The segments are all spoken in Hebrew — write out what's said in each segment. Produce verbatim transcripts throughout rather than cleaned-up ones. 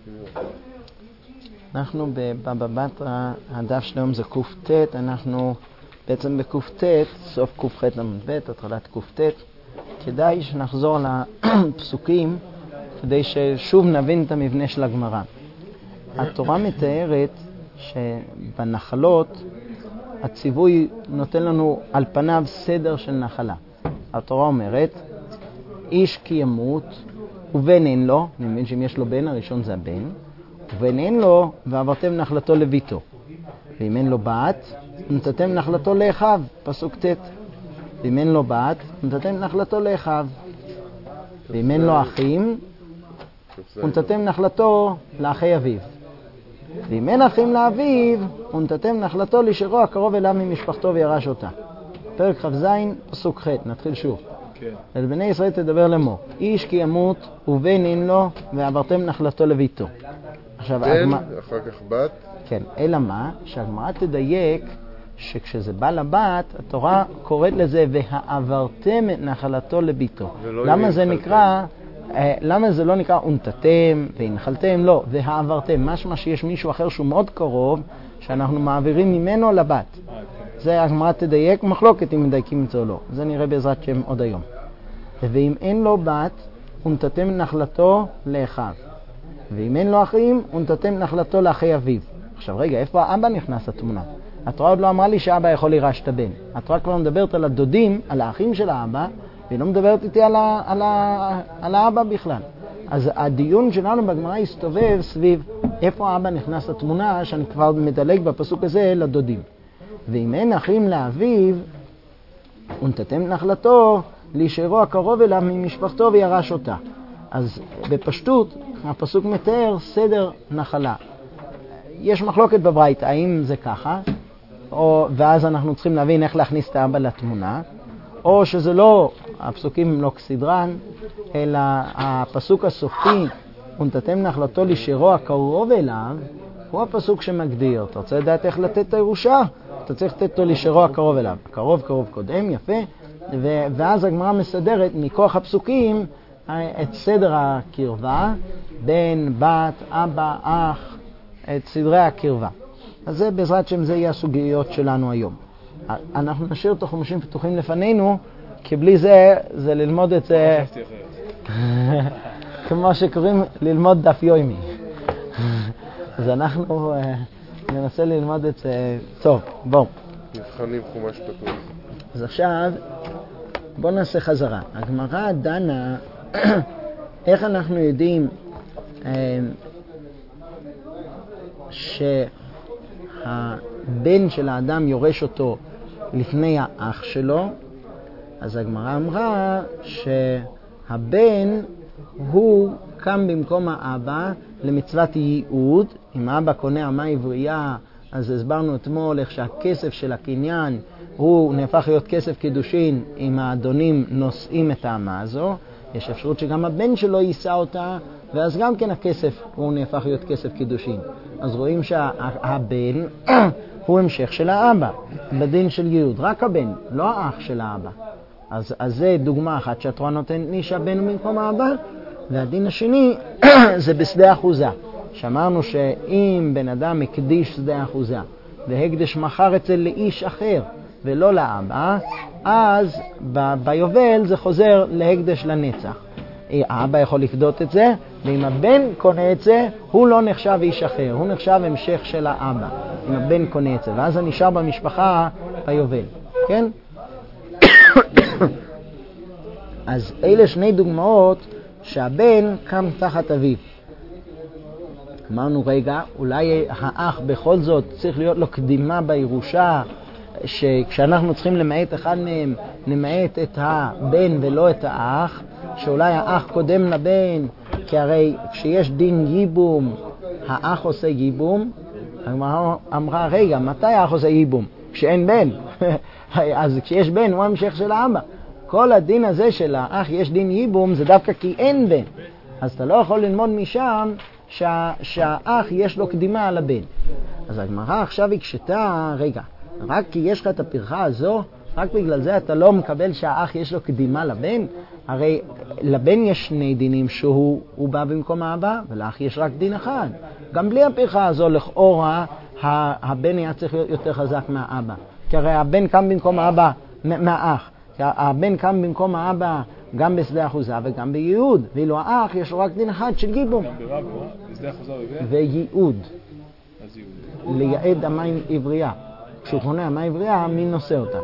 אנחנו בבבא בתרא, הדף שלום זה קופט, אנחנו בעצם בקופט, סוף קופח עמוד ב', התחלת קופט. כדאי שנחזור לפסוקים כדי ששוב נבין את המבנה של הגמרא. התורה מתארת שבנחלות הציווי נותן לנו על פניו סדר של נחלה. התורה אומרת, איש כי ימות ובן אין לו, אני מבין שאם יש לו בן, הראשון זה הבן, ובן אין לו ועברתם נחלתו לביתו. ואם אין לו בת, נתתם נחלתו לאחיו, פסוק ט'. ואם אין לו בת, נתתם נחלתו לאחיו. ואם אין לו אחים, ונתתם נחלתו לאחי אביו. ואם אין אחים לאביו, ונתתם נחלתו לשרו הקרוב אליו ממשפחתו וירש אותה. פרק כ"ז, פסוק ח', נתחיל שוב. כן. אל בני ישראל תדבר לאמור, איש כי ימות ובן אין לו ועברתם נחלתו לביתו. עכשיו, בן, הגמר... אחר כך בת. כן, אלא מה? שהגמרא תדייק שכשזה בא לבת, התורה קוראת לזה והעברתם את נחלתו לביתו. למה זה נקרא, למה זה לא נקרא ונתתם והנחלתם? לא, והעברתם. משמע שיש מישהו אחר שהוא מאוד קרוב, שאנחנו מעבירים ממנו לבת. זה הגמרא תדייק, מחלוקת אם מדייקים את זה או לא. זה נראה בעזרת שם עוד היום. ואם אין לו בת, ונתתם נחלתו לאחיו. ואם אין לו אחים, ונתתם נחלתו לאחי אביו. עכשיו רגע, איפה האבא נכנס לתמונה? התורה עוד לא אמרה לי שאבא יכול לירש את הבן. התורה כבר מדברת על הדודים, על האחים של האבא, והיא לא מדברת איתי על, ה, על, ה, על האבא בכלל. אז הדיון שלנו בגמרא הסתובב סביב איפה האבא נכנס לתמונה, שאני כבר מדלג בפסוק הזה לדודים. ואם אין אחים לאביו, ונתתם נחלתו לשרו הקרוב אליו ממשפחתו וירש אותה. אז בפשטות הפסוק מתאר סדר נחלה. יש מחלוקת בברייתא, האם זה ככה, או, ואז אנחנו צריכים להבין איך להכניס את האבא לתמונה, או שזה לא, הפסוקים הם לא כסדרן, אלא הפסוק הסופי, ונתתם נחלתו לשרו הקרוב אליו, הוא הפסוק שמגדיר. אתה רוצה לדעת איך לתת את הירושה? אתה צריך לתת אותו לשרו הקרוב אליו. קרוב קרוב קודם, יפה, ו- ואז הגמרא מסדרת מכוח הפסוקים את סדר הקרבה, בן, בת, אבא, אח, את סדרי הקרבה. אז זה בעזרת שם זה יהיה הסוגיות שלנו היום. אנחנו נשאיר את החומשים פתוחים לפנינו, כי בלי זה, זה ללמוד את זה כמו שקוראים ללמוד דף יומי. אז אנחנו ננסה ללמוד את זה. טוב, בואו. נבחנים חומש פתוח. אז עכשיו, בואו נעשה חזרה. הגמרא דנה, איך אנחנו יודעים שהבן של האדם יורש אותו לפני האח שלו. אז הגמרא אמרה שהבן הוא קם במקום האבא למצוות ייעוד. אם האבא קונה אמה עברייה, אז הסברנו אתמול איך שהכסף של הקניין הוא נהפך להיות כסף קידושין אם האדונים נושאים את האמה הזו. יש אפשרות שגם הבן שלו יישא אותה, ואז גם כן הכסף הוא נהפך להיות כסף קידושין. אז רואים שהבן הוא המשך של האבא, בדין של ייעוד. רק הבן, לא האח של האבא. אז, אז זה דוגמה אחת שהתורה נותנת לי שהבן הוא במקום האבא, והדין השני זה בשדה אחוזה. שאמרנו שאם בן אדם הקדיש שדה אחוזה, והקדש מחר אצל לאיש אחר ולא לאבא, אז ב- ביובל זה חוזר להקדש לנצח. האבא יכול לפדות את זה, ואם הבן קונה את זה, הוא לא נחשב איש אחר, הוא נחשב המשך של האבא, אם הבן קונה את זה, ואז זה נשאר במשפחה ביובל, כן? אז אלה שני דוגמאות שהבן קם תחת אביו. אמרנו רגע, אולי האח בכל זאת צריך להיות לו קדימה בירושה, שכשאנחנו צריכים למעט אחד מהם, נמעט את הבן ולא את האח, שאולי האח קודם לבן, כי הרי כשיש דין ייבום, האח עושה ייבום. אמרה, אמרה רגע, מתי האח עושה ייבום? כשאין בן. אז כשיש בן הוא המשך של האבא. כל הדין הזה של האח יש דין ייבום, זה דווקא כי אין בן. אז אתה לא יכול ללמוד משם שה, שהאח יש לו קדימה על הבן. אז הגמרא עכשיו הקשתה, רגע, רק כי יש לך את הפרחה הזו, רק בגלל זה אתה לא מקבל שהאח יש לו קדימה לבן. הרי לבן יש שני דינים שהוא הוא בא במקום האבא, ולאח יש רק דין אחד. גם בלי הפרחה הזו, לכאורה, הבן היה צריך להיות יותר חזק מהאבא. כי הרי הבן קם במקום האבא מהאח. הבן קם במקום האבא גם בשדה אחוזה וגם בייעוד. ואילו האח יש לו רק דין אחד של גיבום. גם ברבו, בשדה אחוזה וייעוד. אז ייעוד. לייעד המים עברייה. כשהוא חונה המים עברייה, מי נושא אותה?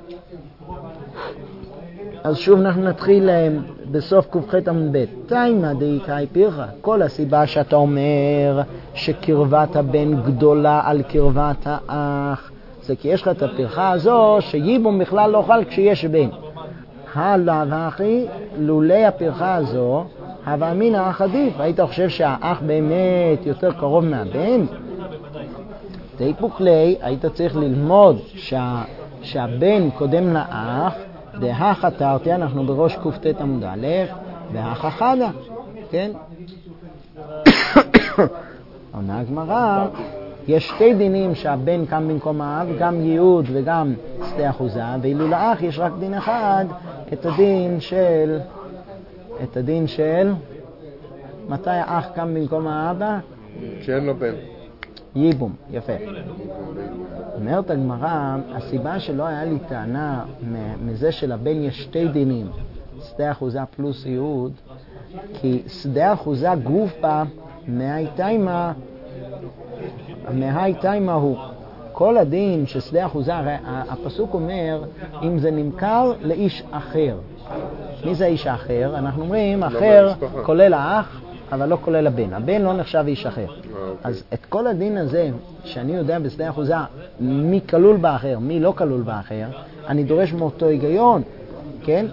אז שוב אנחנו נתחיל בסוף ק"ח עמוד ב'. תימא דאיכאי פירחה. כל הסיבה שאתה אומר שקרבת הבן גדולה על קרבת האח, זה כי יש לך את הפרחה הזו שייבום בכלל לא חל כשיש בן. הלאה ואחי, לולי הפרחה הזו, הווה אמינא האח עדיף. היית חושב שהאח באמת יותר קרוב מהבן? תיפוק לי, היית צריך ללמוד שה, שהבן קודם לאח, דהה חתרתי, אנחנו בראש ק"ט עמוד א', והאח אחדה, כן? עונה הגמרא, יש שתי דינים שהבן קם במקום האב, גם ייעוד וגם שדה אחוזה, ואילו לאח יש רק דין אחד, את הדין של, את הדין של, מתי האח קם במקום האבא? כשאין לו בן. ייבום, יפה. אומרת הגמרא, הסיבה שלא היה לי טענה מזה שלבן יש שתי דינים, שדה אחוזה פלוס ייעוד, כי שדה אחוזה גופה מהייתיימה, מהייתיימה הוא. כל הדין ששדה אחוזה, הרי הפסוק אומר, אם זה נמכר לאיש אחר. מי זה איש האחר? אנחנו אומרים, אחר כולל האח, אבל לא כולל הבן. הבן לא נחשב איש אחר. אז את כל הדין הזה, שאני יודע בשדה אחוזה, מי כלול באחר, מי לא כלול באחר, אני דורש מאותו היגיון, כן?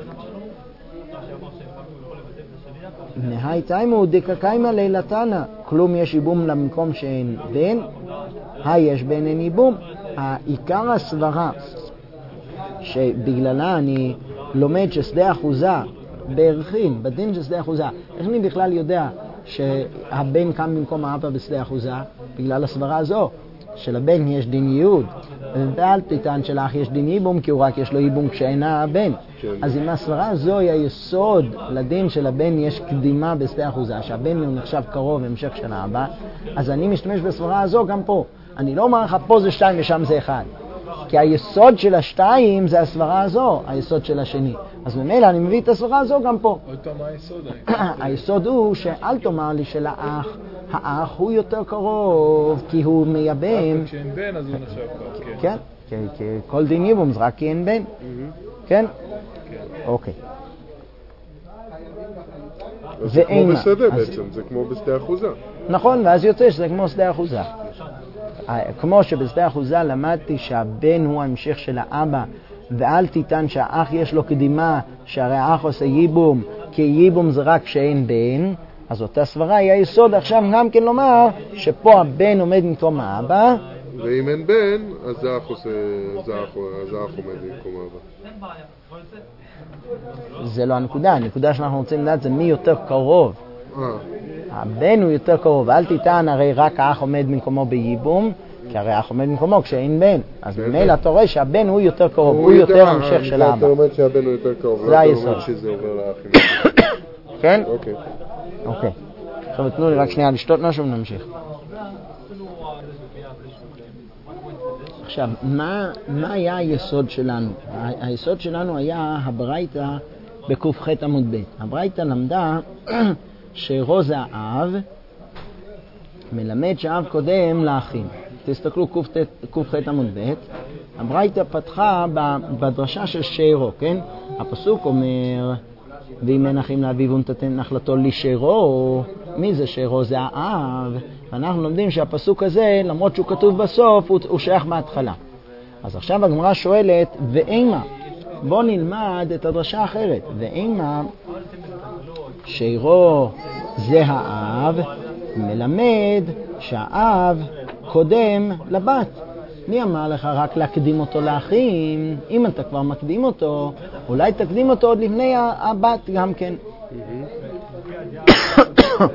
מהייתיימו דקקיימה לילתנה, כלום יש ייבום למקום שאין בן, היש בן אין ייבום. העיקר הסברה שבגללה אני לומד ששדה אחוזה בערכים, בדין של שדה אחוזה, איך אני בכלל יודע שהבן קם במקום האבא בשדה אחוזה? בגלל הסברה הזו, שלבן יש דין ייעוד, ואל תטען שלאח יש דין ייבום, כי הוא רק יש לו ייבום כשאינה הבן. אז אם הסברה הזו היא היסוד לדין שלבן יש קדימה בשדה אחוזה, שהבן הוא נחשב קרוב המשך של האבא, אז אני משתמש בסברה הזו גם פה. אני לא אומר לך פה זה שתיים ושם זה אחד, כי היסוד של השתיים זה הסברה הזו, היסוד של השני. אז ממילא אני מביא את הסברה הזו גם פה. מה היסוד? היסוד הוא שאל תאמר לי שלאח, האח הוא יותר קרוב, כי הוא מייבם. כשאין בן אז הוא נחשב קרוב. כן, כי כל דין ייבום זה רק כי אין בן. כן? אוקיי. זה כמו בשדה בעצם, זה כמו בשדה אחוזה. נכון, ואז יוצא שזה כמו שדה אחוזה. כמו שבשדה אחוזה למדתי שהבן הוא ההמשך של האבא, ואל תיתן שהאח יש לו קדימה, שהרי האח עושה ייבום, כי ייבום זה רק כשאין בן, אז אותה סברה היא היסוד עכשיו גם כן לומר שפה הבן עומד במקום האבא, ואם אין בן, אז זה האח עושה, זה האח עומד במקום האבא. זה לא הנקודה, הנקודה שאנחנו רוצים לדעת זה מי יותר קרוב. הבן הוא יותר קרוב, אל תיתן הרי רק האח עומד במקומו בייבום, כי הרי האח עומד במקומו כשאין בן. אז ממילא אתה רואה שהבן הוא יותר קרוב, הוא יותר המשך של האבא. אתה אומר שהבן הוא יותר קרוב, זה היסוד. אתה אומר שזה עובר לאחים. כן? אוקיי. אוקיי. עכשיו תנו לי רק שנייה לשתות משהו ונמשיך. עכשיו, מה, מה היה היסוד שלנו? היסוד שלנו היה הברייתא בק"ח עמוד ב'. הברייתא למדה שרוז האב מלמד שאב קודם לאחים. תסתכלו ק"ח עמוד ב'. הברייתא פתחה בדרשה של שירו, כן? הפסוק אומר, ואם אין אחים לאביו ונתתן נחלתו לשירו, מי זה שירו? זה האב. ואנחנו לומדים שהפסוק הזה, למרות שהוא כתוב בסוף, הוא, הוא שייך בהתחלה. אז עכשיו הגמרא שואלת, ואימה, בוא נלמד את הדרשה האחרת. ואימה, שירו זה האב, מלמד שהאב קודם לבת. מי אמר לך רק להקדים אותו לאחים? אם אתה כבר מקדים אותו, אולי תקדים אותו עוד לפני הבת גם כן.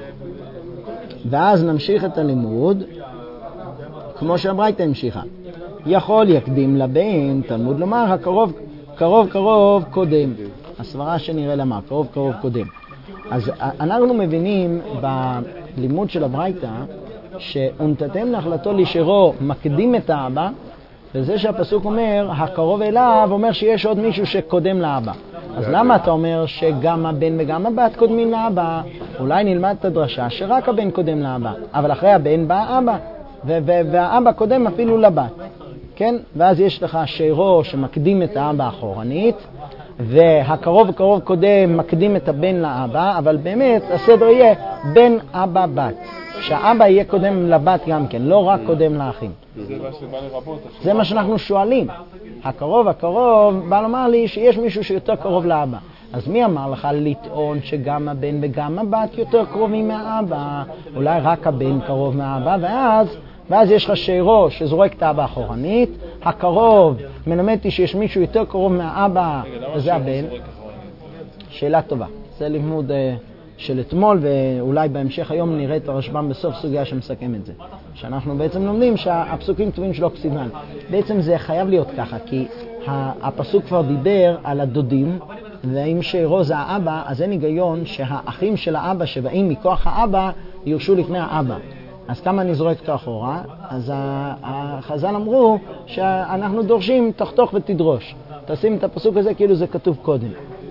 ואז נמשיך את הלימוד כמו שהברייתא המשיכה. יכול יקדים לבן, תלמוד לומר, הקרוב, קרוב קרוב קודם. הסברה שנראה למה, קרוב קרוב קודם. אז אנחנו מבינים בלימוד של הברייתא, שאונתתם נחלתו לישרו מקדים את האבא, וזה שהפסוק אומר, הקרוב אליו, אומר שיש עוד מישהו שקודם לאבא. אז למה אתה אומר שגם הבן וגם הבת קודמים לאבא? אולי נלמד את הדרשה שרק הבן קודם לאבא, אבל אחרי הבן בא אבא, והאבא קודם אפילו לבת. כן? ואז יש לך שירו שמקדים את האבא אחורנית, והקרוב קרוב קודם מקדים את הבן לאבא, אבל באמת הסדר יהיה בן אבא בת. שהאבא יהיה קודם לבת גם כן, לא רק קודם לאחים. זה מה שבא לרבות. זה מה שאנחנו שואלים. הקרוב הקרוב בא לומר לי שיש מישהו שיותר קרוב לאבא. אז מי אמר לך לטעון שגם הבן וגם הבת יותר קרובים מהאבא? אולי רק הבן קרוב מהאבא, ואז, ואז יש לך שירו שזורק את האבא אחורנית, הקרוב מלמדתי שיש מישהו יותר קרוב מהאבא, וזה הבן. שאלה טובה. זה לימוד של אתמול, ואולי בהמשך היום נראה את הרשב"ם בסוף סוגיה שמסכם את זה. שאנחנו בעצם לומדים שהפסוקים כתובים שלא כסיבן. בעצם זה חייב להיות ככה, כי הפסוק כבר דיבר על הדודים, ואם שירו זה האבא, אז אין היגיון שהאחים של האבא שבאים מכוח האבא יורשו לפני האבא. אז כמה אני זורק אותו אחורה? אז החז"ל אמרו שאנחנו דורשים תחתוך ותדרוש. תשים את הפסוק הזה כאילו זה כתוב קודם.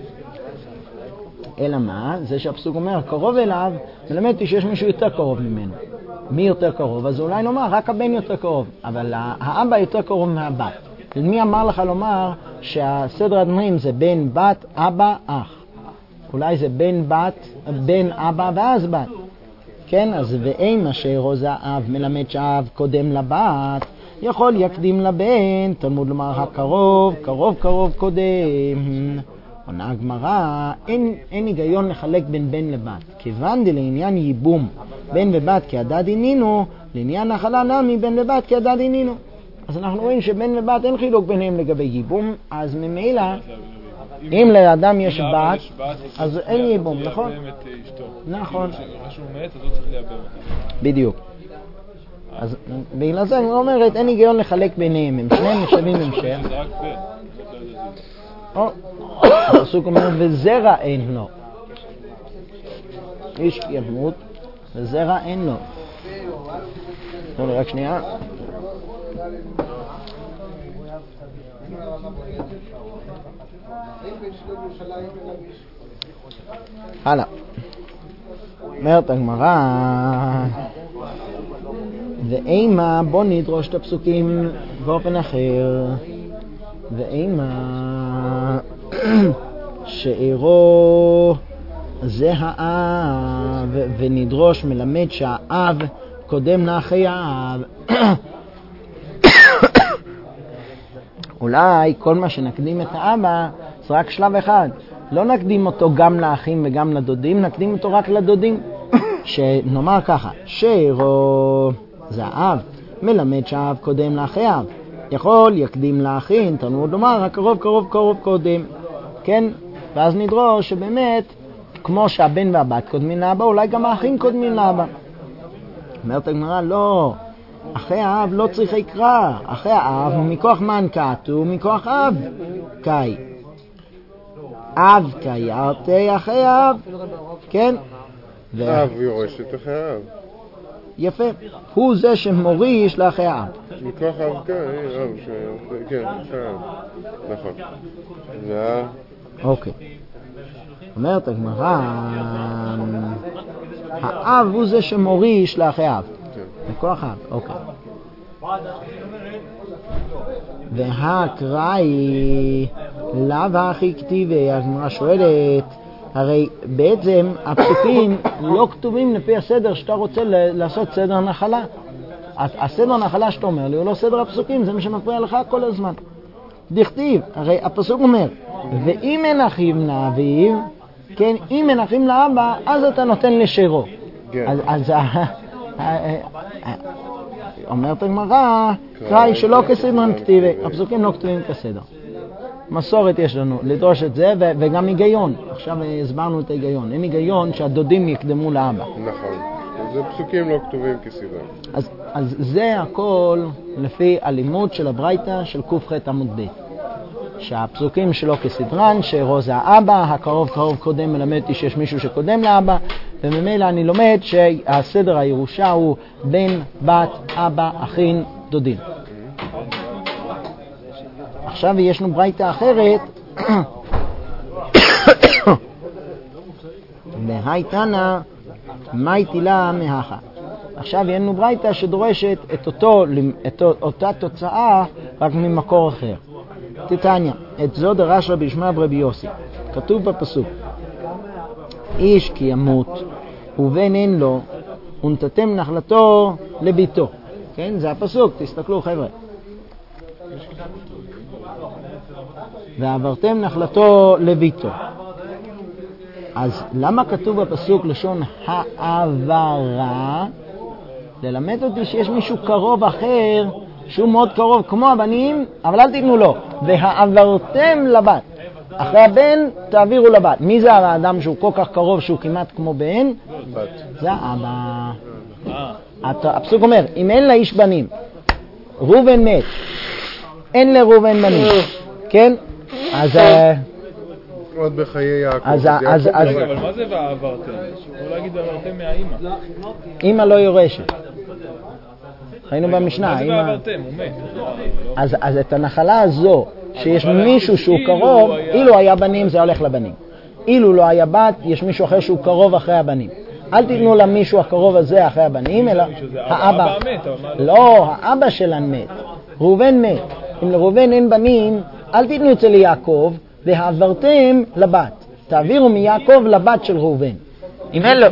אלא מה? זה שהפסוק אומר, קרוב אליו, מלמדתי שיש מישהו יותר קרוב ממנו. מי יותר קרוב? אז אולי נאמר, רק הבן יותר קרוב, אבל האבא יותר קרוב מהבת. מי אמר לך לומר שהסדר הדברים זה בן בת, אבא, אח? אולי זה בן בת, בן אבא ואז בת. כן, אז ואימה שירו זה האב מלמד שהאב קודם לבת, יכול יקדים לבן, תלמוד לומר הקרוב, קרוב קרוב קודם. עונה הגמרא, אין, אין היגיון לחלק בין בן לבת. כיוון דלעניין ייבום בן ובת כהדד עינינו, לעניין נחלה נמי בן ובת כהדד עינינו. אז אנחנו רואים שבן ובת אין חילוק ביניהם לגבי ייבום, אז ממילא, אם לאדם יש בת, אז אין ייבום, נכון? נכון. כשהוא מת, אז הוא צריך לייבם אותה. בדיוק. אז בגלל זה אני אומרת, אין היגיון לחלק ביניהם, הם שניהם נחשבים המשך. זה רק בן. או, הפסוק אומר, וזרע אין לו. איש ימות, וזרע אין לו. תנו לי רק שנייה. הלאה. אומרת הגמרא, ואימה, בוא נדרוש את הפסוקים באופן אחר. ואימה שאירו זה האב, ונדרוש מלמד שהאב קודם לאחי האב. אולי כל מה שנקדים את האבא זה רק שלב אחד. לא נקדים אותו גם לאחים וגם לדודים, נקדים אותו רק לדודים. שנאמר ככה, שאירו זה האב, מלמד שהאב קודם לאחי האב. יכול יקדים לאחים, תלמוד לומר, הקרוב קרוב קרוב קודם. כן? ואז נדרוש שבאמת, כמו שהבן והבת קודמים לאבא, אולי גם האחים קודמים לאבא. אומרת הגמרא, לא. אחי האב לא צריך קרא. אחי האב הוא מכוח מן כתוב, מכוח אב קאי. אב קאי, ארתי אחי האב. כן? אב יורש את אחי האב. יפה. הוא זה שמוריש לאחי האב. מכוח אב קאי, אב ש... כן, אחי האב. נכון. זה... אוקיי. אומרת הגמרא, האב הוא זה שמוריש לאחי האב. מכוח האב, אוקיי. והקראי לאו הכי כתיבי, הגמרא שואלת, הרי בעצם הפסוקים לא כתובים לפי הסדר שאתה רוצה לעשות סדר נחלה. הסדר נחלה שאתה אומר לי הוא לא סדר הפסוקים, זה מה שמפריע לך כל הזמן. דכתיב, הרי הפסוק אומר, ואם אין אחים לאביו, כן, אם אין אחים לאבא, אז אתה נותן לשירו. אז, אז אומרת הגמרא, קראי שלא כסדרן כתיבי, הפסוקים לא כתובים כסדר. מסורת יש לנו לדרוש את זה, ו- וגם היגיון. עכשיו הסברנו את ההיגיון. אין היגיון שהדודים יקדמו לאבא. נכון. זה פסוקים לא כתובים כסדרם. אז, אז זה הכל לפי הלימוד של הברייתא של ק"ח עמוד ב'. שהפסוקים שלו כסדרן, שרו זה האבא, הקרוב קרוב קודם מלמד אותי שיש מישהו שקודם לאבא, וממילא אני לומד שהסדר הירושה הוא בן, בת, אבא, אחין, דודין. עכשיו יש לנו ברייתא אחרת, בהי תנא מאי תילה מהכה. עכשיו יש לנו ברייתא שדורשת את, אותו, את אותה תוצאה רק ממקור אחר. תתניא, את זו דרש רבי ישמעאל ברבי יוסי. כתוב בפסוק, איש כי ימות ובן אין לו ונתתם נחלתו לביתו. כן, זה הפסוק, תסתכלו חבר'ה. ועברתם נחלתו לביתו. אז למה כתוב בפסוק לשון העברה? ללמד אותי שיש מישהו קרוב אחר שהוא מאוד קרוב כמו הבנים, אבל אל תיתנו לו. והעברתם לבת. אחרי הבן תעבירו לבת. מי זה האדם שהוא כל כך קרוב שהוא כמעט כמו בן? בת. זה האבא. הפסוק אומר, אם אין לאיש בנים, ראובן מת, אין לראובן בנים, כן? אז... עוד בחיי יעקב. אז... אז... אז... רגע, אבל מה זה ועברתם? הוא לא להגיד ועברתם מהאימא. אימא לא יורשת. ראינו במשנה. מה זה ועברתם? הוא מת. אז, אז את הנחלה הזו, שיש מישהו שהוא קרוב, אילו היה בנים זה הולך לבנים. אילו לא היה בת, יש מישהו אחר שהוא קרוב אחרי הבנים. אל תיתנו למישהו הקרוב הזה אחרי הבנים, אלא האבא. לא, האבא שלן מת. ראובן מת. אם לראובן אין בנים, אל תיתנו אצל יעקב, והעברתם לבת. תעבירו מיעקב לבת של ראובן. אם אין לו...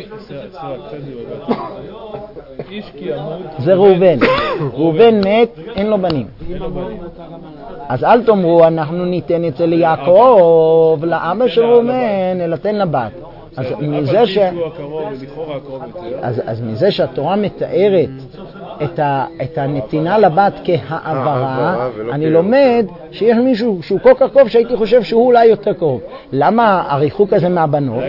זה ראובן. ראובן מת, אין לו בנים. אז אל תאמרו, אנחנו ניתן אצל יעקב, לאבא של ראובן, אלא תן לבת. אז מזה ש... אז, אז מזה שהתורה מתארת את, ה, את הנתינה לבת כהעברה, אני לומד שיש מישהו שהוא כל כך קרוב שהייתי חושב שהוא אולי יותר קרוב. למה הריחוק הזה מהבנות?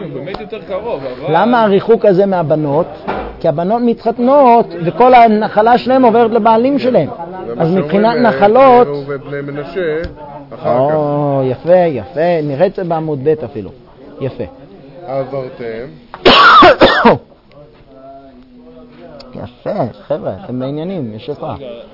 למה הריחוק הזה מהבנות? כי הבנות מתחתנות וכל הנחלה שלהם עוברת לבעלים שלהם. אז מבחינת נחלות... ובני מנשה אחר כך. או, יפה, יפה. נראה את זה בעמוד ב' אפילו. יפה. עברתם. יפה, חבר'ה, אתם בעניינים, יש יפה.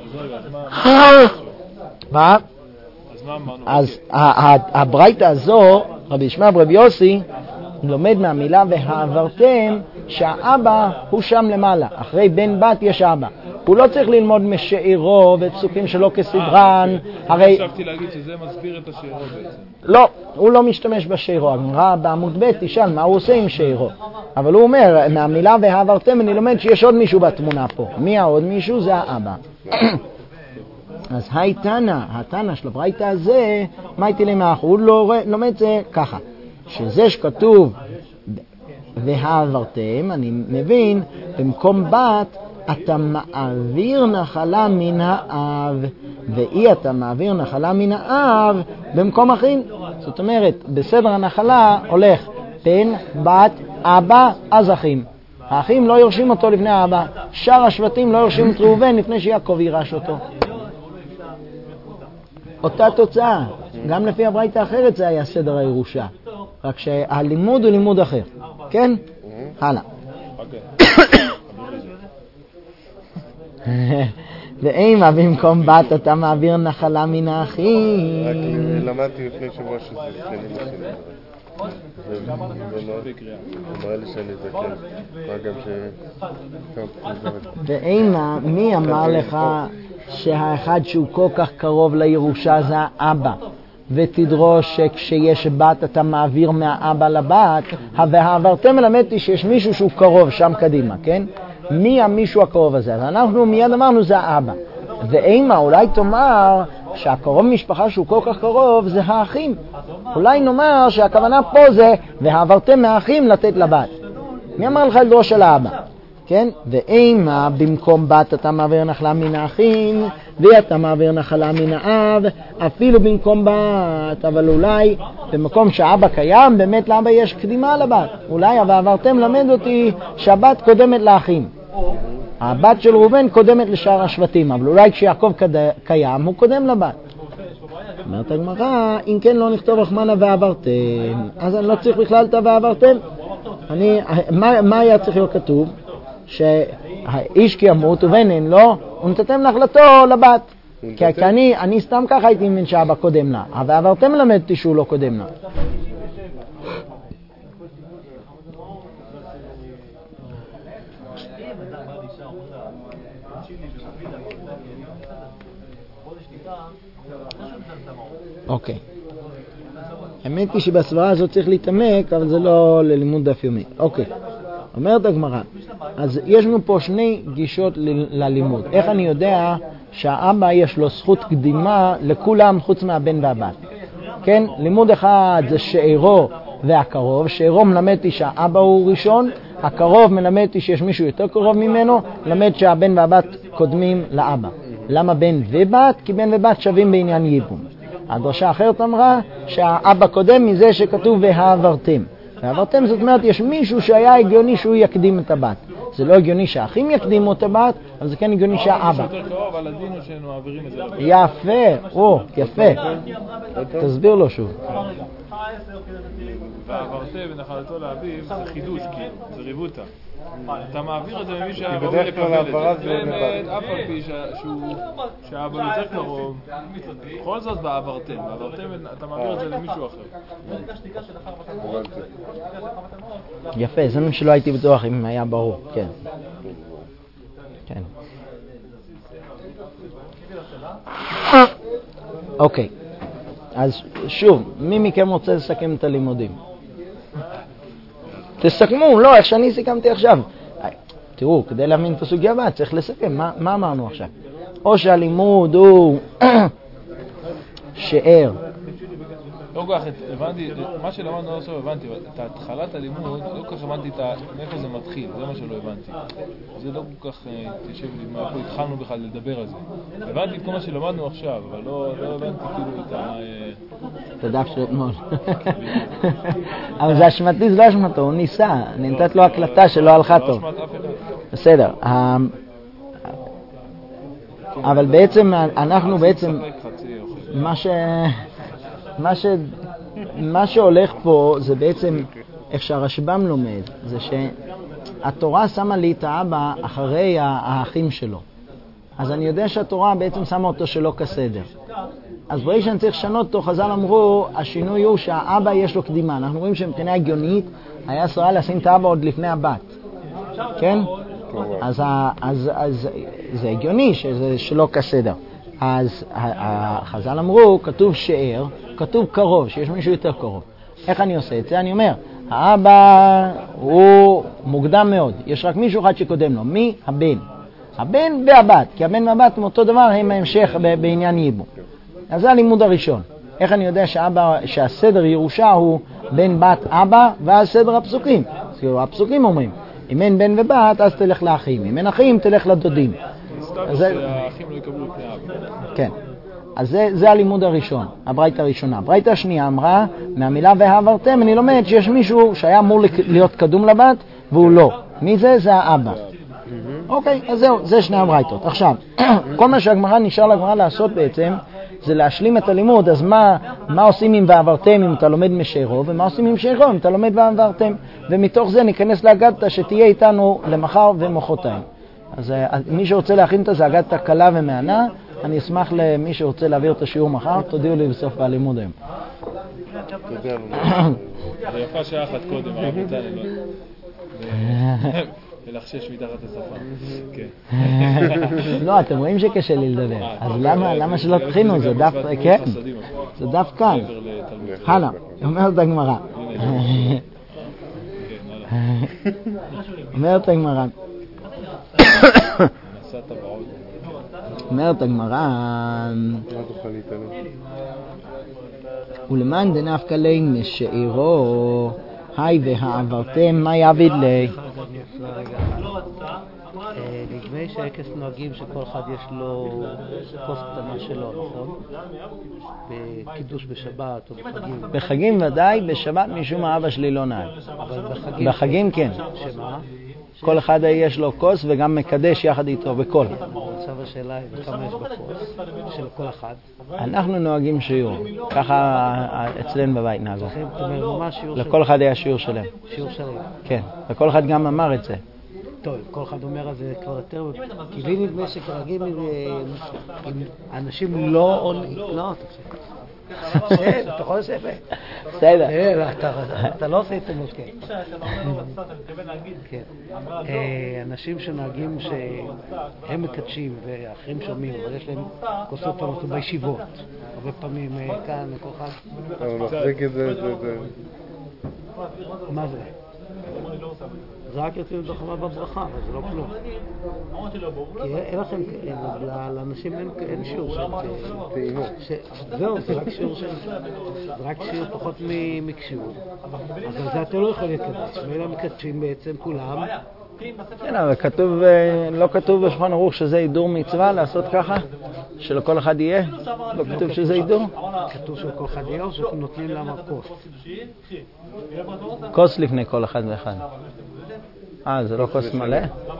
מה? אז הברייתא הזו, רבי ישמעאל ברבי יוסי, לומד מהמילה והעברתם שהאבא הוא שם למעלה. אחרי בן בת יש אבא. הוא לא צריך ללמוד משאירו ופסוקים שלו כסדרן. הרי... חשבתי להגיד שזה מסביר את השאירו בעצם. לא, הוא לא משתמש בשאירו. הגמרא בעמוד ב' תשאל מה הוא עושה עם שאירו. אבל הוא אומר, מהמילה והעברתם אני לומד שיש עוד מישהו בתמונה פה. מי העוד מישהו? זה האבא. אז היי תנא, התנא של הברייתא הזה, מה הייתי למח? הוא לא לומד זה ככה. שזה שכתוב והעברתם, אני מבין, במקום בת אתה מעביר נחלה מן האב, ואי אתה מעביר נחלה מן האב במקום אחים. זאת אומרת, בסדר הנחלה הולך בן, בת, אבא, אז אחים. האחים לא יורשים אותו לפני האבא. שאר השבטים לא יורשים את ראובן לפני שיעקב יירש אותו. אותה תוצאה. גם לפי הברייתא האחרת זה היה סדר הירושה. רק שהלימוד הוא לימוד אחר. כן? הלאה. ואימה במקום בת אתה מעביר נחלה מן האחים. רק למדתי לפני שבוע שזה שני מסים. אמרה לי שאני זקן. מה גם ש... ואימה, מי אמר לך שהאחד שהוא כל כך קרוב לירושה זה האבא? ותדרוש שכשיש בת אתה מעביר מהאבא לבת, והעברתם מלמדתי שיש מישהו שהוא קרוב שם קדימה, כן? מי המישהו הקרוב הזה? אז אנחנו מיד אמרנו זה האבא. ואימה, אולי תאמר שהקרוב משפחה שהוא כל כך קרוב זה האחים. אולי נאמר שהכוונה פה זה והעברתם מהאחים לתת לבת. מי אמר לך לדרוש על האבא? כן? ואימה במקום בת אתה מעביר נחלה מן האחים, ואתה מעביר נחלה מן האב, אפילו במקום בת, אבל אולי במקום שהאבא קיים, באמת לאבא יש קדימה לבת. אולי ועברתם למד אותי שהבת קודמת לאחים. הבת של ראובן קודמת לשאר השבטים, אבל אולי כשיעקב קיים, הוא קודם לבת. אומרת הגמרא, אם כן לא נכתוב רחמנה ועברתם, אז אני לא צריך בכלל את ועברתם. אני, מה, מה היה צריך להיות כתוב? שהאיש כי ימות ובן אין לו, ונתתם נחלתו לבת. כי אני, אני סתם ככה הייתי מבין שאבא קודם לה, ועברתם למדתי שהוא לא קודם לה. אוקיי. האמת היא שבסברה הזאת צריך להתעמק, אבל זה לא ללימוד דף יומי. אוקיי. אומרת הגמרא, אז יש לנו פה שני גישות ללימוד. איך אני יודע שהאבא יש לו זכות קדימה לכולם חוץ מהבן והבת? כן? לימוד אחד זה שאירו והקרוב. שאירו מלמדתי שהאבא הוא ראשון, הקרוב מלמדתי שיש מישהו יותר קרוב ממנו, למד שהבן והבת קודמים לאבא. למה בן ובת? כי בן ובת שווים בעניין ייבום. הדרשה אחרת אמרה שהאבא קודם מזה שכתוב והעברתם. והעברתם זאת אומרת יש מישהו שהיה הגיוני שהוא יקדים את הבת. זה לא הגיוני שהאחים יקדימו את הבת, אבל זה כן הגיוני שהאבא. אבל הדין הוא שהם מעבירים את זה. יפה, או, יפה. תסביר לו שוב. ועברתם ונחלתו לאביו זה חידוש, כאילו, זה ריבוטה. אתה מעביר את זה ממי שהאבא הוא לקבל את זה. באמת, אף על פי שהאבא יותר קרוב, בכל זאת בעברתם. בעברתם אתה מעביר את זה למישהו אחר. יפה, זה מה שלא הייתי בטוח אם היה ברור, כן. כן. אוקיי, אז שוב, מי מכם רוצה לסכם את הלימודים? תסכמו, לא, איך שאני סיכמתי עכשיו. תראו, כדי להבין את הסוגיה הבאה, צריך לסכם. מה, מה אמרנו עכשיו? או שהלימוד הוא שאר. לא כל כך, הבנתי, מה שלמדנו לא עכשיו הבנתי, את התחלת הלימוד, לא כל כך הבנתי מאיפה זה מתחיל, זה מה שלא הבנתי. זה לא כל כך תשב לי, מאיפה התחלנו בכלל לדבר על זה. הבנתי את כל מה שלמדנו עכשיו, אבל לא הבנתי כאילו את ה... את הדף של אתמול. אבל זה אשמתי, זה לא אשמתו, הוא ניסה, אני נתת לו הקלטה שלא הלכה טוב. לא אשמת אף אחד. בסדר. אבל בעצם, אנחנו בעצם, מה ש... מה, ש... מה שהולך פה זה בעצם איך שהרשב"ם לומד, זה שהתורה שמה לי את האבא אחרי האחים שלו. אז אני יודע שהתורה בעצם שמה אותו שלא כסדר. אז ברגע שאני צריך לשנות אותו, חז"ל אמרו, השינוי הוא שהאבא יש לו קדימה. אנחנו רואים שמבחינה הגיונית היה אסור לשים את האבא עוד לפני הבת. כן? אז, אז, אז זה הגיוני שזה שלא כסדר. אז חז"ל אמרו, כתוב שאר, כתוב קרוב, שיש מישהו יותר קרוב. איך אני עושה את זה? אני אומר, האבא הוא מוקדם מאוד, יש רק מישהו אחד שקודם לו. מי? הבן. הבן והבת, כי הבן והבת הם אותו דבר, הם ההמשך בעניין ייבום. אז זה הלימוד הראשון. איך אני יודע שאבא, שהסדר ירושה הוא בן בת אבא, ואז סדר הפסוקים. אז הפסוקים אומרים, אם אין בן ובת, אז תלך לאחים. אם אין אחים, תלך לדודים. סטטוס שהאחים לא יקבלו לפני אבא. כן. אז זה, זה הלימוד הראשון, הברייתא הראשונה. הברייתא השנייה אמרה, מהמילה והעברתם, אני לומד שיש מישהו שהיה אמור להיות קדום לבת, והוא לא. מי זה? זה האבא. אוקיי, אז זהו, זה שני הברייתות. עכשיו, כל מה שהגמרא נשאר לגמרא לעשות בעצם, זה להשלים את הלימוד. אז מה, מה עושים עם ועברתם אם אתה לומד משארו, ומה עושים עם שארו אם אתה לומד ועברתם? ומתוך זה ניכנס להגדתא שתהיה איתנו למחר ומחרתיים. אז מי שרוצה להכין את זה, אגדתא קלה ומענה, אני אשמח למי שרוצה להעביר את השיעור מחר, תודיעו לי בסוף הלימוד היום. תודה זה יפה שעה אחת קודם, הרב נתן ולחשש מתחת לשפה. כן. לא, אתם רואים שקשה לי לדבר, אז למה שלא תכינו? זה דף, כן, זה דף כאן. הלאה, אומרת הגמרא. אומרת הגמרא. אומרת הגמרא, ולמען דנפקא ליה משאירו, היי והעברתם, מה יעביד לי? נדמה שעקס נוהגים שכל אחד יש לו כוס קטנה שלו, נכון? בקידוש בשבת או בחגים. בחגים ודאי, בשבת משום מה אבא שלי לא נהג. אבל בחגים... בחגים כן. שמה? כל אחד יש לו כוס וגם מקדש יחד איתו בכל. עכשיו השאלה היא, וכמה יש בכוס של כל אחד? אנחנו נוהגים שיעור, ככה אצלנו בבית נהגו. לכם, זאת אומרת, מה שיעור שלהם? לכל אחד היה שיעור שלהם. שיעור שלהם. כן, וכל אחד גם אמר את זה. טוב, כל אחד אומר את זה כבר יותר, כי לי נדמה שכרגיל אנשים לא עולים, לא, תקשיב. כן, אתה יכול לשבת. בסדר. אתה לא עושה את זה מותקן. אנשים שנהגים שהם מקדשים ואחרים שומעים, אבל יש להם כוסות פעם בישיבות. הרבה פעמים כאן, כל אחד. אבל מחזיק את זה, זה, זה... מה זה? זה רק יוצאים לדוחמה בברכה, אבל זה לא כלום. כי אין לכם, לאנשים אין שיעור של טעימות. זהו, זה רק שיעור של... זה רק שיעור פחות מקשירות. אבל זה אתה לא יכול לקדש. ואלה מקדשים בעצם כולם. כן, אבל כתוב, לא כתוב בשולחן ערוך שזה הידור מצווה לעשות ככה? שלכל אחד יהיה? לא כתוב שזה הידור? כתוב שלכל אחד יהיה או שנותנים להם כוס? כוס לפני כל אחד ואחד. אה, זה לא כוס מלא?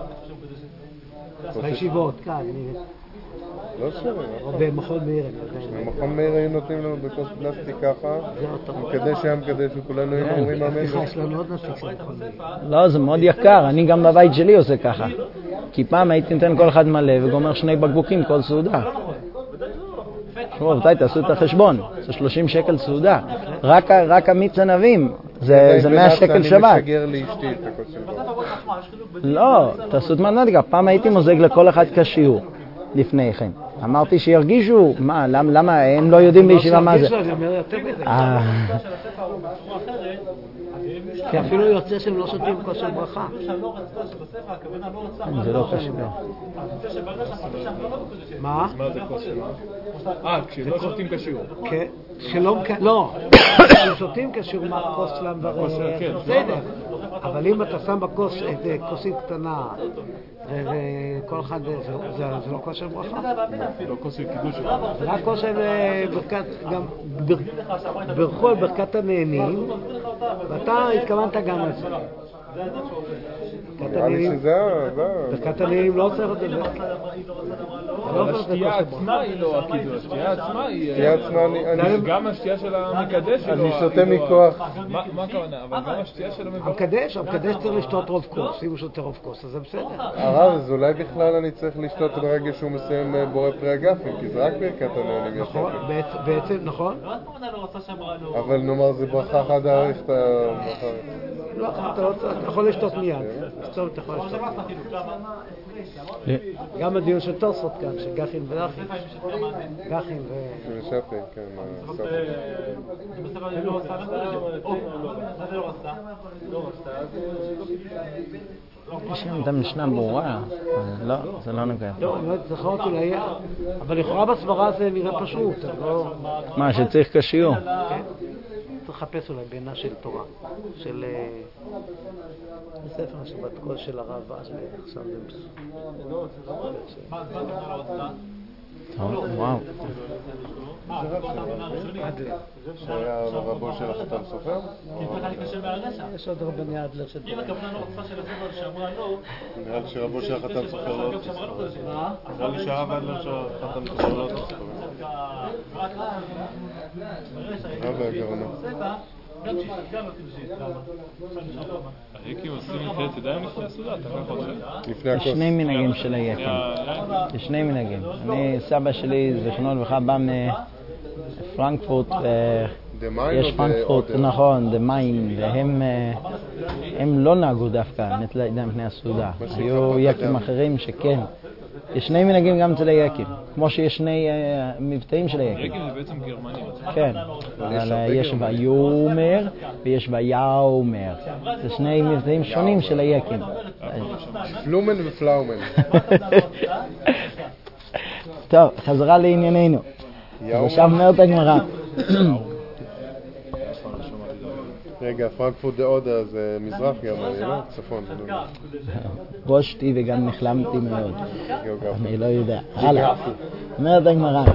בישיבות, כאן. לא שווה. או במכון מאיר. במכון מאיר היו נותנים לנו בכוס פלסטיק ככה, מקדש היה מקדש וכולנו היינו אומרים אמן. סליחה, יש לנו עוד נציג של מכון מאיר. לא, זה מאוד יקר, אני גם בבית שלי עושה ככה. כי פעם הייתי נותן כל אחד מלא וגומר שני בקבוקים כל סעודה. תשמעו, רבותיי, תעשו את החשבון, זה שלושים שקל סעודה. רק המיץ ענבים, זה מאה שקל שבת. אני משגר לאשתי את הכוס של בר. לא, תעשו את מתמטיקה, פעם הייתי מוזג לכל אחד כשיעור. לפני כן. אמרתי שירגישו, מה, למה, הם לא יודעים בישיבה מה זה. כי אפילו יוצא שהם לא שותים כוס של ברכה. זה לא קשור. מה? מה זה כוס של? אה, כשהם לא שותים כשיעור. כן, שלא, לא. כשהם שותים כשיעור מה הכוס שלהם בסדר. אבל אם אתה שם בכוס איזה כוסית קטנה וכל אחד, זה לא כוס של ברכה? לא כוס של קידוש. זה רק כוס של ברכת, גם ברכו על ברכת הנהנים, ואתה התכוונת גם על זה. נראה לי שזה... ברכת הנהנים לא צריך את זה. אבל השתייה עצמה היא לא הקידוש, השתייה עצמה היא... השתייה עצמה אני... גם השתייה של המקדש אני שותה מכוח. מה הכוונה? אבל גם השתייה של המקדש... המקדש, המקדש צריך לשתות רוב כוס. אם הוא שותה רוב כוס, אז זה בסדר. הרב, אז אולי בכלל אני צריך לשתות ברגע שהוא מסיים בורא פרי הגפן, כי זה רק ברכת הנהנים ישתת. נכון, בעצם, נכון. אבל נאמר, זה ברכה חד האריך את ה... לא, אתה לא צריך, אתה יכול לשתות מיד. טוב, אתה יכול לשתות מיד. גם הדיון של תוספות כאן, של גחין ודחין. גחין ו... ושפי, כן. יש לנו את המשנה ברורה. לא, זה לא נוגע. לא, זה יכול להיות אולי... אבל לכאורה בסברה זה נראה פשוט. מה, שצריך כשיעור? כן. צריך לחפש אולי בעינה של תורה, של ספר השבת קול של הרב אז עכשיו זה וואו. שהיה רבו של החתן סופר? יש עוד רבני אדלר של תורה. נראה לי שרבו של החתן סופר לא תספר. נראה לי שהרב אדלר של החתן סופר לא תספר. רב הגרנה. היקים עושים את ידיים לפני הסעודה, אתה לא חושב? לפני הכוס. יש שני מנהגים של היקים. יש שני מנהגים. אני, סבא שלי, זיכרונו לברכה, בא מפרנקפורט, יש פרנקפורט, נכון, דה מיין, והם לא נהגו דווקא נטילת ידיים לפני הסעודה. היו יקים אחרים שכן. יש שני מנהגים גם אצל היקים, כמו שיש שני מבטאים של היקים. היקים זה בעצם גרמנים. כן, אבל יש ויומר ויש ויאומר. זה שני מבטאים שונים של היקים. פלומן ופלאומן. טוב, חזרה לענייננו. עכשיו אומרת הגמרא. רגע, פרנקפורט דה אודה זה מזרח גרמני, לא? צפון. בושתי וגם נחלמתי מאוד. גיאוגרפי. אני לא יודע. הלאה. אומרת הגמרא.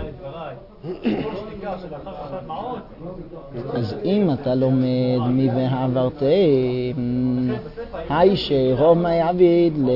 אז אם אתה לומד מבהעברתם, היי שירו מה יעביד ל...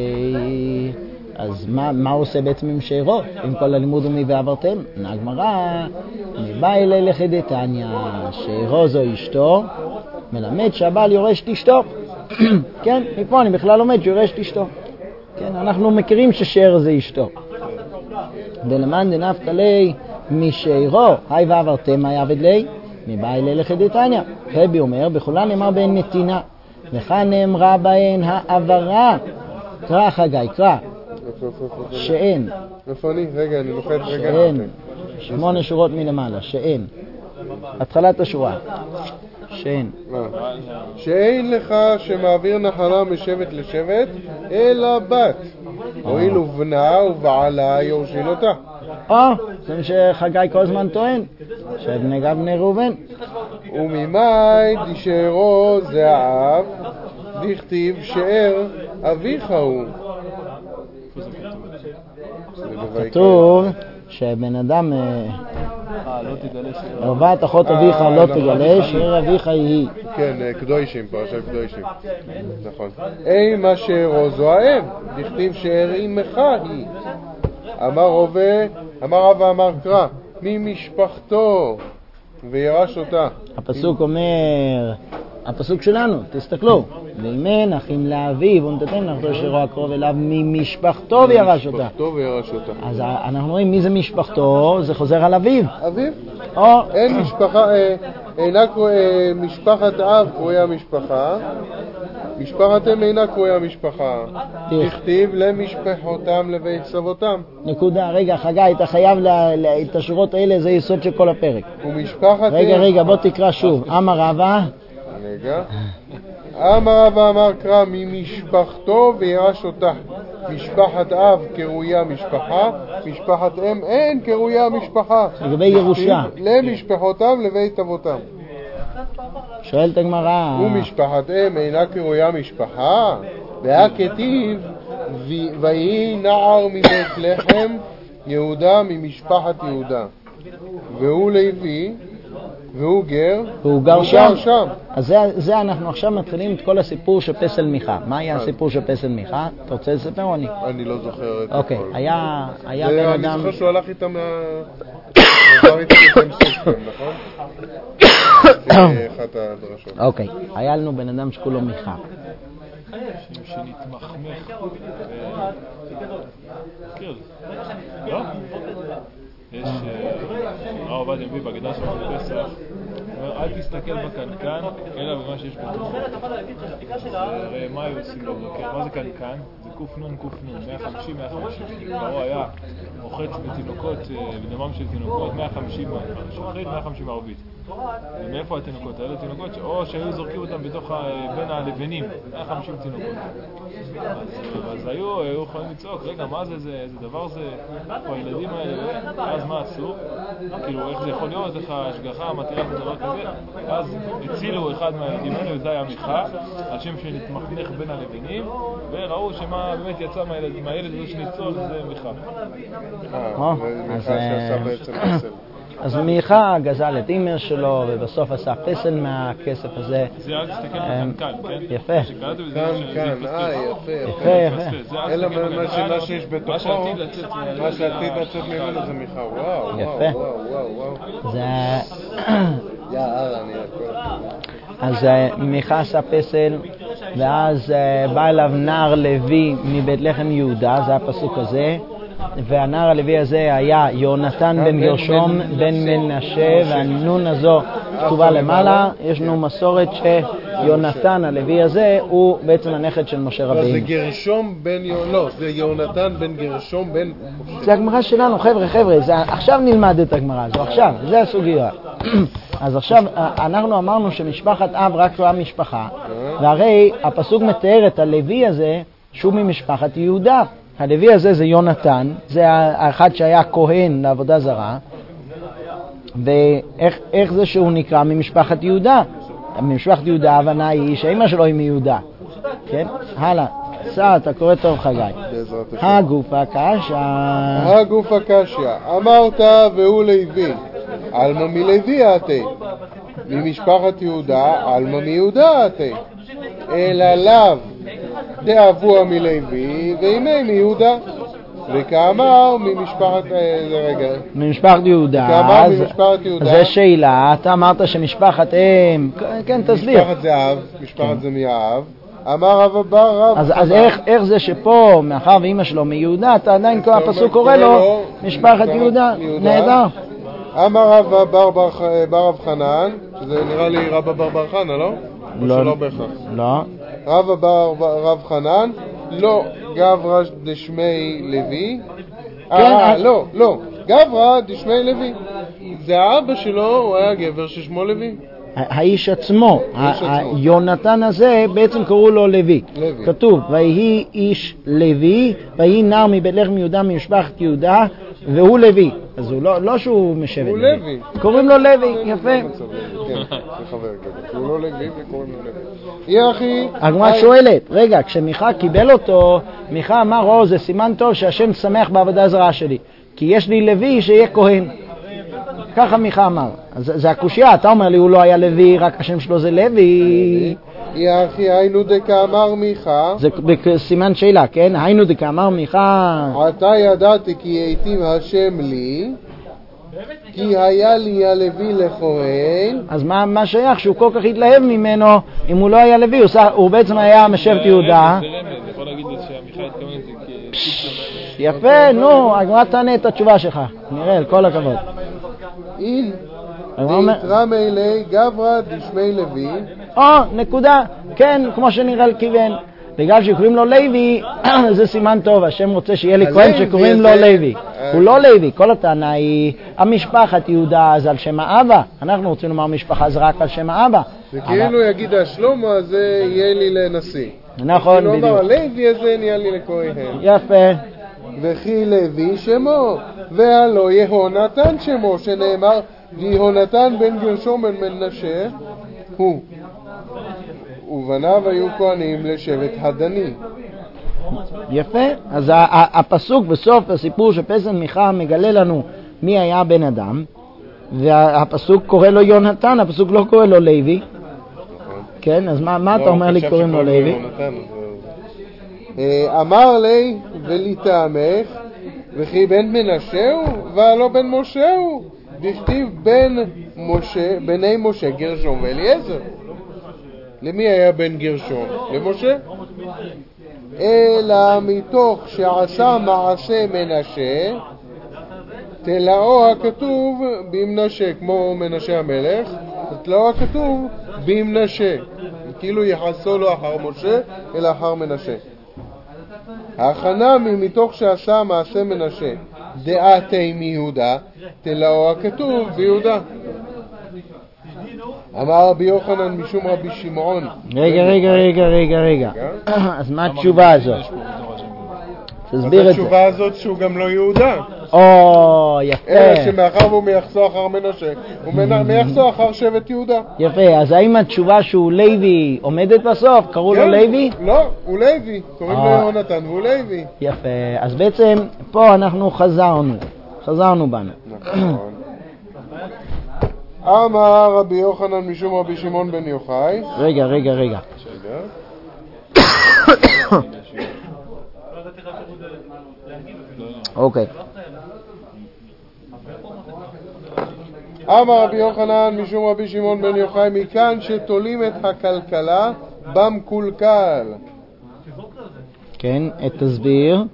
אז מה, מה עושה בעצם עם שירו? אם כל הלימוד הוא מבהעברתם? הגמרא, מבא אלי לחדתניא, שירו זו אשתו, מלמד שהבעל יורש את אשתו. כן, מפה אני בכלל לומד שיורש את אשתו. כן, אנחנו מכירים ששיר זה אשתו. דלמאן דנפקא ליה משירו, היי ועברתם מה יעבד לי? מבא אלי לחדתניא. רבי אומר, בכולן נאמר בהן נתינה, וכאן נאמרה בהן העברה. קרא חגי, קרא. שאין. איפה אני? רגע, אני לוחץ רגע. שאין. שמונה שורות מלמעלה, שאין. התחלת השורה. שאין. שאין לך שמעביר נחלה משבט לשבט, אלא בת. הואיל ובנה ובעלה יורשין אותה. או, זה מה שחגי כל הזמן טוען, שבני גד בני ראובן. וממאי דשארו זה האב, דכתיב שאר אביך הוא. כתוב שבן אדם אהבת אחות אביך לא תגלה, שאר אביך היא. כן, קדושים, פרשת קדושים. נכון. אם אשר זו האם, דכתיב שאר אמך היא. אמר רבה, אמר רב ואמר קרא, ממשפחתו וירש אותה. הפסוק אומר, הפסוק שלנו, תסתכלו, ואימן אחים לאביו ונתתן נחתו שירו הקרוב אליו ממשפחתו וירש אותה. ממשפחתו וירש אותה. אז אנחנו רואים מי זה משפחתו, זה חוזר על אביו. אביו? או. אין משפחה, אינה משפחת אב קרויה משפחה, משפחת אם אינה קרויה משפחה. תכתיב למשפחותם לבית סבותם. נקודה, רגע חגי, אתה חייב את השורות האלה, זה יסוד של כל הפרק. ומשפחת רגע רגע בוא תקרא שוב. אמר רבא, רגע. אמר רבא אמר קרא ממשפחתו וירש אותה. משפחת אב קרויה משפחה, משפחת אם אין קרויה משפחה. לגבי ירושה. למשפחותם לבית אבותם. שואלת הגמרא. ומשפחת אם אינה קרויה משפחה, והכתיב ויהי נער מבית לחם יהודה ממשפחת יהודה, והוא לוי והוא גר, והוא גר שם. שם. אז זה, זה אנחנו עכשיו מתחילים את כל הסיפור של פסל מיכה. מה היה הסיפור של פסל מיכה? אתה רוצה לספר או אני? אני לא זוכר את הכל. אוקיי, היה, היה בן אדם... אני זוכר שהוא הלך איתם מה... עבר איתם איתם סופרים, נכון? זה אחת הדרשות. אוקיי, היה לנו בן אדם שכולו מיכה. שנתמחמך כן, לא? יש הרב עובדיה מביא בהגדה שלו בפסח, אל תסתכל בקנקן אלא במה שיש בתוכו. הרי מה היו עושים בבוקר? מה זה קנקן? זה קוף נון קוף נון, מאה וחמישים מאה וחמישים. פרעה היה מוחץ בתינוקות, בדמם של תינוקות, מאה וחמישים שחרית, מאה וחמישים ערבית. ומאיפה התינוקות האלה? תינוקות או שהיו זורקים אותם בתוך בין הלבנים, מאה וחמישים תינוקות. אז היו יכולים לצעוק, רגע, מה זה, איזה דבר זה, פה הילדים האלה, אז מה עשו? כאילו, איך זה יכול להיות, איך ההשגחה מתירה בדבר כזה? אז הצילו אחד מהילדים האלה, וזה היה מיכה, על שם שנתמחנך בין הלבנים, וראו שמה באמת יצא מהילד הזה שניצול, זה מיכה. אה, מיכה שעשה בעצם פסל. אז מיכה גזל את אימא שלו, ובסוף עשה פסל מהכסף הזה. זה אל תסתכל בקנקן, כן? יפה. קנקן, אה, יפה, יפה, יפה. אלא מה שיש בתוכו, מה שעתיד לצאת ממנו זה מיכה, וואו, יפה. וואו, וואו, וואו. זה... יאללה, אני הכל. אז מיכה עשה פסל, ואז בא אליו נער לוי מבית לחם יהודה, זה הפסוק הזה. והנער הלוי הזה היה יונתן בן גרשום בן מנשה, והנון הזו כתובה למעלה. יש לנו מסורת שיונתן הלוי הזה הוא בעצם הנכד של משה רבינו. זה גרשום בן לא, זה יונתן בן גרשום בן... זה הגמרא שלנו, חבר'ה, חבר'ה, עכשיו נלמד את הגמרא הזו, עכשיו, זה הסוגיה. אז עכשיו אנחנו אמרנו שמשפחת אב רק רואה משפחה, והרי הפסוק מתאר את הלוי הזה שהוא ממשפחת יהודה. הלוי הזה זה יונתן, זה האחד שהיה כהן לעבודה זרה, ואיך איך זה שהוא נקרא ממשפחת יהודה? ממשפחת יהודה, ההבנה היא שאמא שלו היא מיהודה. כן? הלאה. סע, אתה קורא טוב חגי. בעזרת השם. הגוף הקשה. הגוף הקשה. אמרת והוא לוי. אלמה מלוי אתי. ממשפחת יהודה, אלמה מיהודה אתי. אלא לאו דאבוה מלוי, והנה מיהודה. וכאמר ממשפחת, זה רגע. ממשפחת יהודה. וכאמר ממשפחת יהודה. זה שאלה, אתה אמרת שמשפחת אם, כן תסביר. משפחת זה אב, משפחת זה מהאב. אמר רב אבר רב. אז, אז איך, איך זה שפה, מאחר ואמא שלו מיהודה, אתה עדיין כל הפסוק קורא לו משפחת יהודה? נהדר. אמר רב אבר בר רב חנן, שזה נראה לי רב אבר בר חנן, לא? לא, או שלא בהכרח. לא. רב אבר רב חנן, לא גברא דשמי לוי. אה, לא, לא. גברא דשמי לוי. זה האבא שלו, הוא היה גבר ששמו לוי. האיש עצמו, יונתן הזה בעצם קראו לו לוי. כתוב, ויהי איש לוי, ויהי נער מבית לחם יהודה ממשפחת יהודה, והוא לוי. אז הוא לא שהוא משבט הוא לוי. קוראים לו לוי, יפה. כן, זה חבר כזה. הוא לא לוי וקוראים לו לוי. יחי... הגמרא שואלת, רגע, כשמיכה קיבל אותו, מיכה אמר, או, זה סימן טוב שהשם שמח בעבודה זרה שלי, כי יש לי לוי שיהיה כהן. ככה מיכה אמר. אז זה הקושיה, אתה אומר לי הוא לא היה לוי, רק השם שלו זה לוי. יחי היינו דקאמר מיכה. זה בסימן שאלה, כן? היינו דקאמר מיכה. אתה ידעתי כי היטיב השם לי, כי היה לי הלוי לכהן. אז מה, מה שייך שהוא כל כך התלהב ממנו, אם הוא לא היה לוי, הוא, הוא בעצם היה משבט יהודה. זה רמז, זה יכול להגיד שהמיכה התכוון את זה כ... יפה, נו, הגמרא תענה את התשובה שלך. נראה, כל הכבוד. אין, דאיתרא מיילי גברא דשמי לוי. או, נקודה, כן, כמו שנראה כיוון. בגלל שקוראים לו לוי, זה סימן טוב, השם רוצה שיהיה לי כהן שקוראים לו לוי. הוא לא לוי, כל הטענה היא, המשפחת יהודה זה על שם האבא. אנחנו רוצים לומר משפחה זה רק על שם האבא. זה כאילו יגיד השלמה הזה יהיה לי לנשיא. נכון, בדיוק. כאילו אמר, הלוי הזה נהיה לי לכהן. יפה. וכי לוי שמו, והלא יהונתן שמו, שנאמר, יהונתן בן גרשום בן מנשה, הוא. ובניו היו כהנים לשבט הדני. יפה, אז הפסוק בסוף הסיפור שפסל מיכה מגלה לנו מי היה בן אדם, והפסוק קורא לו יונתן, הפסוק לא קורא לו לוי. כן, אז מה אתה אומר לי קוראים לו לוי? אמר לי ולטעמך, וכי בן מנשה הוא, והלא בן משה הוא. דכתיב בן משה, בני משה גרשום ואליעזר. למי היה בן גרשום? למשה. אלא מתוך שעשה מעשה מנשה, תלאו הכתוב במנשה, כמו מנשה המלך, תלאו הכתוב במנשה. כאילו יחסו לו אחר משה אלא אחר מנשה. ההכנה מתוך שעשה מעשה מנשה, דעתי מיהודה, תלאו הכתוב ביהודה. אמר רבי יוחנן משום רבי שמעון. רגע, רגע, רגע, רגע, רגע. אז מה התשובה הזאת? תסביר את זה. התשובה הזאת שהוא גם לא יהודה. או, יפה. אלא שמאחר הוא מייחסו אחר מנשה, הוא מייחסו אחר שבט יהודה. יפה, אז האם התשובה שהוא לוי עומדת בסוף? קראו לו לוי? לא, הוא לוי. קוראים לו יהונתן והוא לוי. יפה, אז בעצם פה אנחנו חזרנו. חזרנו בנו. נכון. אמר רבי יוחנן משום רבי שמעון בן יוחאי. רגע, רגע, רגע. אוקיי. אמר רבי יוחנן משום רבי שמעון בן יוחאי, מכאן שתולים את הכלכלה במקולקל. כן, תסביר.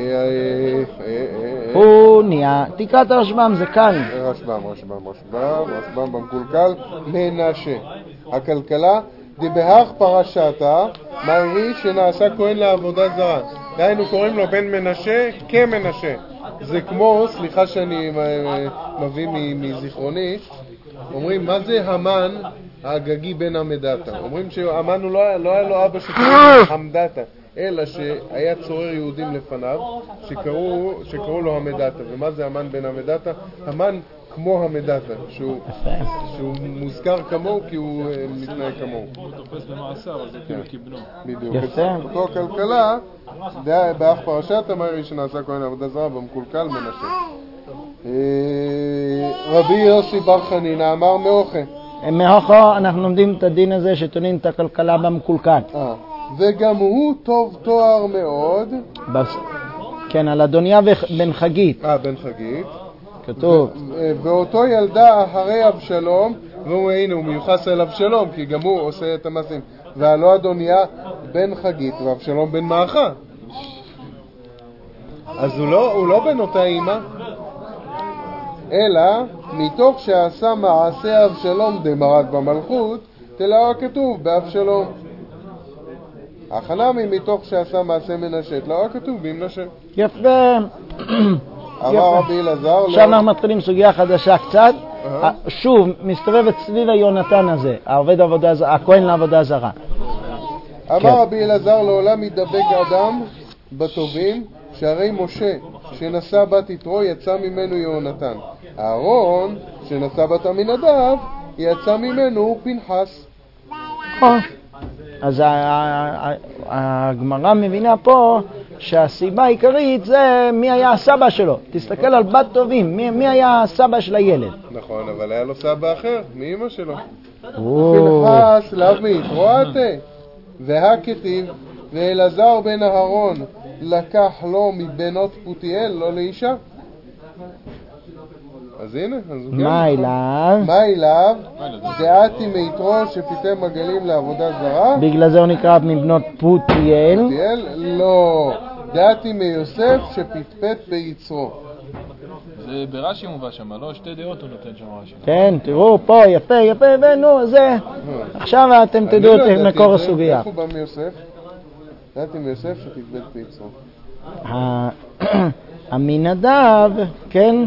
הוא נהיה, תקרא את הרשב"ם, זה כאן. רשב"ם, רשב"ם, רשב"ם, רשב"ם במקולקל, מנשה. הכלכלה, דבהך פרשתה, מהי שנעשה כהן לעבודה זרה. דהיינו קוראים לו בן מנשה כמנשה. זה כמו, סליחה שאני מביא מזיכרוני, אומרים, מה זה המן האגגי בן המדתה? אומרים שהמן הוא לא היה לו אבא שקוראים המדתה, אלא שהיה צורר יהודים לפניו שקראו, שקראו לו המדתה. ומה זה המן בן המדתה? המן כמו המדתה, שהוא, שהוא מוזכר כמוהו כי הוא מתנהג כמוהו. הוא תופס במעשר, אז זה כאילו כבנו. בדיוק. אותו כלכלה, באח פרשת המרי שנעשה כהן עבודה זרה במקולקל מנשה. רבי יוסי בר חנינא אמר מאוכה. מאוכו אנחנו לומדים את הדין הזה שתולים את הכלכלה במקולקל. וגם הוא טוב תואר מאוד. כן, על אדוניה בן חגית. אה, בן חגית. כתוב. ואותו ילדה אחרי אבשלום, והוא הנה, הוא מיוחס אל אבשלום, כי גם הוא עושה את המעשים. והלא אדוניה בן חגית, ואבשלום בן מאחה. אז הוא לא, הוא לא בן אותה אימא, אלא מתוך שעשה מעשה אבשלום דמרד במלכות, תלאה כתוב באבשלום. החנמי מתוך שעשה מעשה מנשה, תלאה כתוב במנשה. יפה. אמר רבי אלעזר. עכשיו אנחנו מתחילים סוגיה חדשה קצת. שוב, מסתובבת סביב היונתן הזה, העובד עבודה, הכהן לעבודה זרה. אמר רבי אלעזר, לעולם ידבק אדם בטובים, שהרי משה שנשא בת יתרו יצא ממנו יהונתן. אהרון שנשא בת עמינדב יצא ממנו פנחס. אז הגמרא מבינה פה שהסיבה העיקרית זה מי היה הסבא שלו. תסתכל על בת טובים, מי, מי היה הסבא של הילד. נכון, אבל היה לו סבא אחר, מאמא שלו. פנחס לאו מיתרו עתה, והכתיב, ואלעזר בן אהרון לקח לו מבנות פותיאל, לא לאישה. אז הנה, אז הוא מה אליו? מה אליו? דעתי מיתרו שפיתם מגלים לעבודה זרה. בגלל זה הוא נקרא מבנות פותיאל. פותיאל? לא. דעתי מיוסף שפטפט ביצרו. זה ברש"י מובא שם, לא? שתי דעות הוא נותן שם רש"י. כן, תראו פה, יפה, יפה, ונו, זה. עכשיו אתם תדעו את מקור הסוגיה. איך הוא בא מיוסף? דעתי מיוסף שפטפט ביצרו. עמינדב, כן?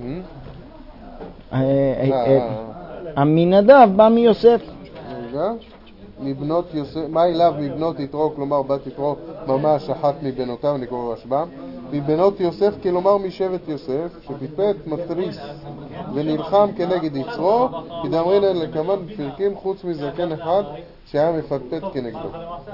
עמינדב בא מיוסף. רגע, מבנות יוסף, מה אליו מבנות יתרו, כלומר בת יתרו ממש אחת מבנותיו, אני קורא רשב"ם, מבנות יוסף, כלומר משבט יוסף, שפטפט מתריס ונלחם כנגד יצרו, כי דאמרינן לכמן פרקים חוץ מזקן אחד שהיה מפטפט כנגדו.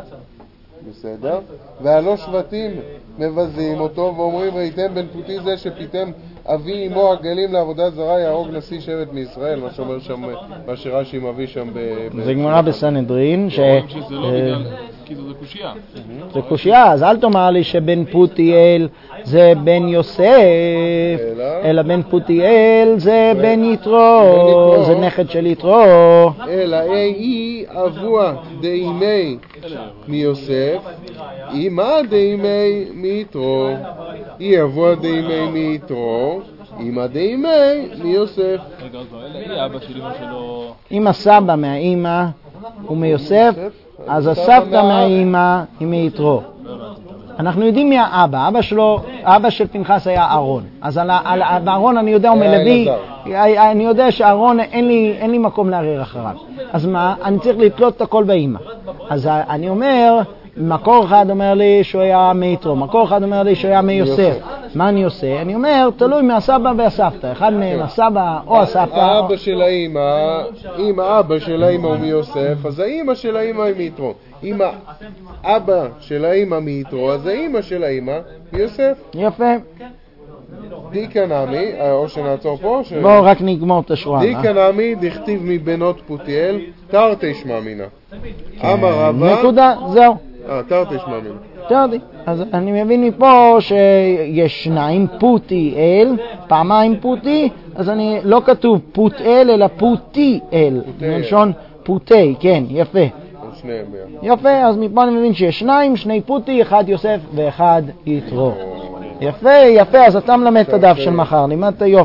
בסדר? והלא שבטים מבזים אותו ואומרים, ראיתם בן פותי זה שפיתם אבי אמו הגלים לעבודה זרה יהרוג נשיא שבט מישראל, מה שאומר שם, מה שרש"י מביא שם ב... זה גמרא בסנהדרין ש... שזה לא בגלל, כאילו זה קושיה. זה קושיה, אז אל תאמר לי שבן פותיאל זה בן יוסף, אלא בן פותיאל זה בן יתרו, זה נכד של יתרו. אלא אי אבוה דאימי מיוסף, אמא דאימי מיתרו, אי אבוה דאימי מיתרו, אמא דאימי מיוסף. רגע, אז אלה אבא של אמא שלו... אם הסבא מהאמא הוא מיוסף, אז הסבתא מהאמא היא מיתרו. אנחנו יודעים מי האבא, אבא שלו, אבא של פנחס היה אהרון. אז על, על, על אהרון אני יודע הוא מלוי, אני יודע שאהרון אין לי, אין לי מקום לערער אחריו. אז מה? אני צריך לתלות את הכל באמא. אז אני אומר, מקור אחד אומר לי שהוא היה מיתרו, מקור אחד אומר לי שהוא היה מיוסף. מה אני עושה? אני אומר, תלוי מהסבא והסבתא. אחד מהם הסבא או הסבתא. האבא של האמא, אם האבא של האמא הוא מיוסף, אז האמא של האמא היא מיתרו. אם האבא של האמא מיתרו, אז האמא של האמא מיוסף. יפה. דיקה נמי, או שנעצור פה? בואו רק נגמור את השורה. דיקה נמי דכתיב מבנות פותיאל, תרתי שמע מינה. אמר רבא... נקודה, זהו. אה, תרתי שמע מינה. תרתי. אז אני מבין מפה שיש שניים פותיאל, פעמיים פותי, אז אני לא כתוב פותאל אלא פותיאל. מלשון פותי, כן, יפה. שניהם ביחד. יפה, אז מפה אני מבין שיש שניים, שני פותי, אחד יוסף ואחד יתרו. יפה, יפה, אז אתה מלמד את הדף של מחר, לימדת יופי.